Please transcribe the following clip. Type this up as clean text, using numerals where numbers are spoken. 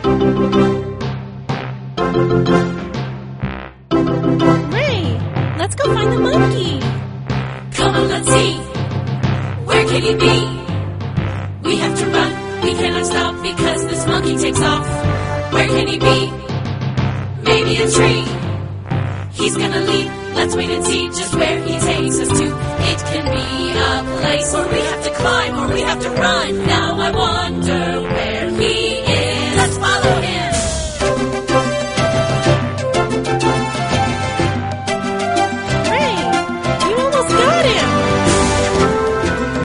Ray, let's go find the monkey. Come on, let's see. Where can he be? We have to run. We cannot stop because this monkey takes off. Where can he be? Maybe a tree. He's gonna leap. Let's wait and see just where he takes us to. It can be a place where we have to climb or we have to run. Now I wonder where